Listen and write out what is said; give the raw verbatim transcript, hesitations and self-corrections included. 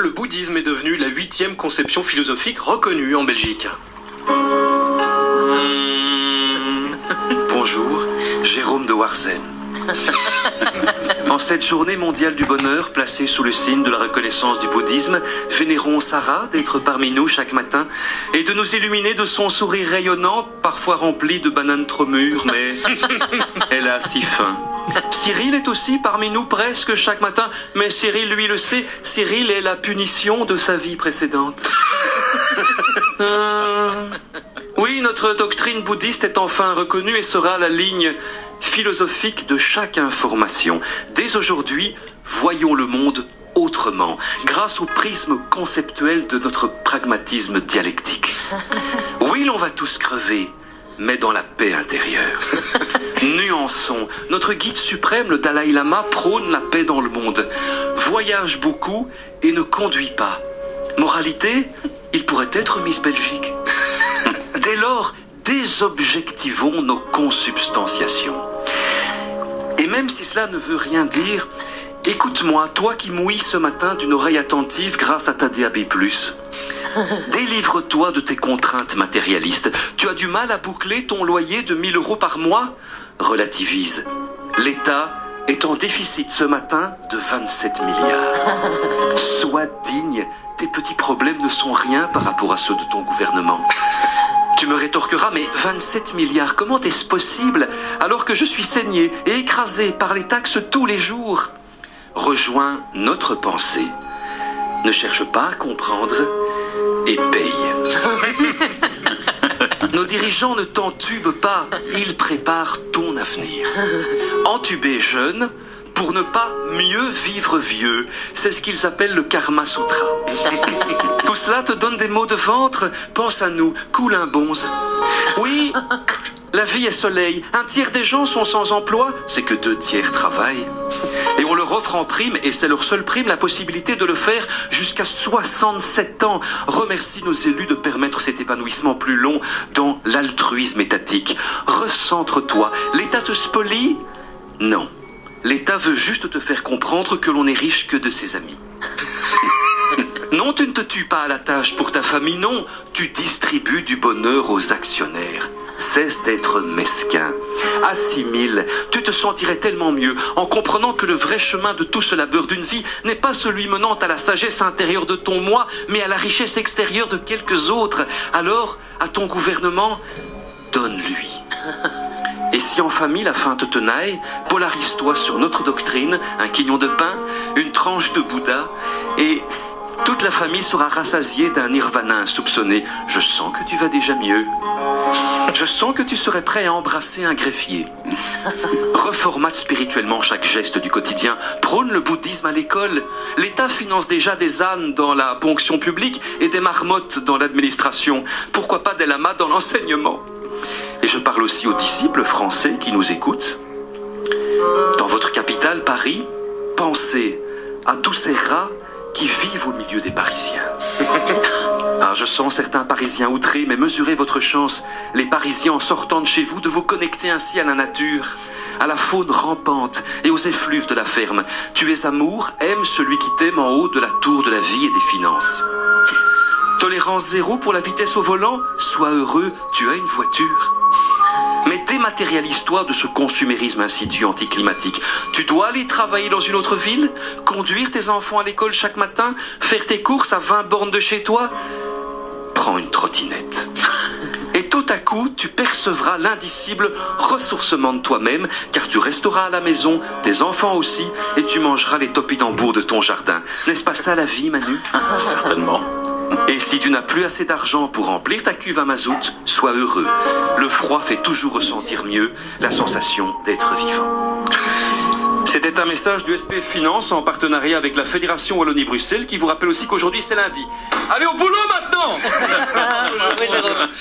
le bouddhisme est devenu la huitième conception philosophique reconnue en Belgique. Mmh. Bonjour, Jérôme de Warzen. En cette journée mondiale du bonheur, placée sous le signe de la reconnaissance du bouddhisme, vénérons Sarah d'être parmi nous chaque matin et de nous illuminer de son sourire rayonnant, parfois rempli de bananes trop mûres, mais elle a si faim. Cyril est aussi parmi nous presque chaque matin, mais Cyril, lui, le sait, Cyril est la punition de sa vie précédente. Euh... Oui, notre doctrine bouddhiste est enfin reconnue et sera la ligne philosophique de chaque information. Dès aujourd'hui, voyons le monde autrement, grâce au prisme conceptuel de notre pragmatisme dialectique. Oui, l'on va tous crever, mais dans la paix intérieure. Nuançons. Notre guide suprême, le Dalai Lama, prône la paix dans le monde. Voyage beaucoup et ne conduit pas. Moralité, il pourrait être Miss Belgique. Dès lors, désobjectivons nos consubstantiations. Et même si cela ne veut rien dire, écoute-moi, toi qui mouilles ce matin d'une oreille attentive grâce à ta D A B plus. Délivre-toi de tes contraintes matérialistes. Tu as du mal à boucler ton loyer de mille euros par mois? Relativise. L'État est en déficit ce matin de vingt-sept milliards. Sois digne, tes petits problèmes ne sont rien par rapport à ceux de ton gouvernement. Tu me rétorqueras, mais vingt-sept milliards, comment est-ce possible alors que je suis saigné et écrasé par les taxes tous les jours? Rejoins notre pensée. Ne cherche pas à comprendre et paye. Nos dirigeants ne t'entubent pas, ils préparent ton avenir. Entuber jeune pour ne pas mieux vivre vieux, c'est ce qu'ils appellent le Karma Sutra. Tout cela te donne des maux de ventre, pense à nous, coule un bonze. Oui, la vie est soleil, un tiers des gens sont sans emploi, c'est que deux tiers travaillent. Et on leur offre en prime, et c'est leur seule prime, la possibilité de le faire jusqu'à soixante-sept ans. Remercie nos élus de permettre cet épanouissement plus long dans l'altruisme étatique. Recentre-toi. L'État te spolie? Non. L'État veut juste te faire comprendre que l'on n'est riche que de ses amis. Non, tu ne te tues pas à la tâche pour ta famille, non. Tu distribues du bonheur aux actionnaires. Cesse d'être mesquin. Assimile, tu te sentirais tellement mieux en comprenant que le vrai chemin de tout ce labeur d'une vie n'est pas celui menant à la sagesse intérieure de ton moi, mais à la richesse extérieure de quelques autres. Alors, à ton gouvernement, donne-lui. Et si en famille la faim te tenaille, polarise-toi sur notre doctrine, un quignon de pain, une tranche de Bouddha, et toute la famille sera rassasiée d'un nirvana insoupçonné. Je sens que tu vas déjà mieux. Je sens que tu serais prêt à embrasser un greffier. Reformate spirituellement chaque geste du quotidien. Prône le bouddhisme à l'école. L'État finance déjà des ânes dans la ponction publique et des marmottes dans l'administration. Pourquoi pas des lamas dans l'enseignement? Et je parle aussi aux disciples français qui nous écoutent. Dans votre capitale, Paris, pensez à tous ces rats qui vivent au milieu des Parisiens. Ah, je sens certains Parisiens outrés, mais mesurez votre chance, les Parisiens en sortant de chez vous, de vous connecter ainsi à la nature, à la faune rampante et aux effluves de la ferme. Tu es amour, aime celui qui t'aime en haut de la tour de la vie et des finances. Tolérance zéro pour la vitesse au volant, sois heureux, tu as une voiture. Mais dématérialise-toi de ce consumérisme insidieux anticlimatique. Tu dois aller travailler dans une autre ville, conduire tes enfants à l'école chaque matin, faire tes courses à vingt bornes de chez toi. Prends une trottinette. Et tout à coup, tu percevras l'indicible ressourcement de toi-même, car tu resteras à la maison, tes enfants aussi, et tu mangeras les topinambours de ton jardin. N'est-ce pas ça la vie, Manu? Certainement. Et si tu n'as plus assez d'argent pour remplir ta cuve à mazout, sois heureux. Le froid fait toujours ressentir mieux la sensation d'être vivant. C'était un message du S P F Finance en partenariat avec la Fédération Wallonie-Bruxelles qui vous rappelle aussi qu'aujourd'hui c'est lundi. Allez au boulot maintenant! Oui, Jérôme.